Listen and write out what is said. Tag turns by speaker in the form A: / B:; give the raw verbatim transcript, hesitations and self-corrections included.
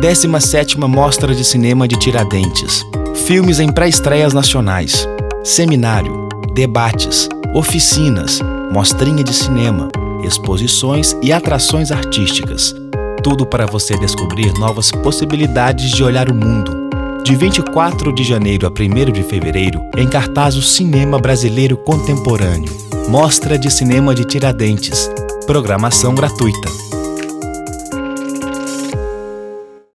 A: décima sétima Mostra de Cinema de Tiradentes. Filmes em pré-estreias nacionais. Seminário, debates, oficinas, mostrinha de cinema, exposições e atrações artísticas. Tudo para você descobrir novas possibilidades de olhar o mundo. De vinte e quatro de janeiro a primeiro de fevereiro, em cartaz o Cinema Brasileiro Contemporâneo. Mostra de Cinema de Tiradentes. Programação gratuita.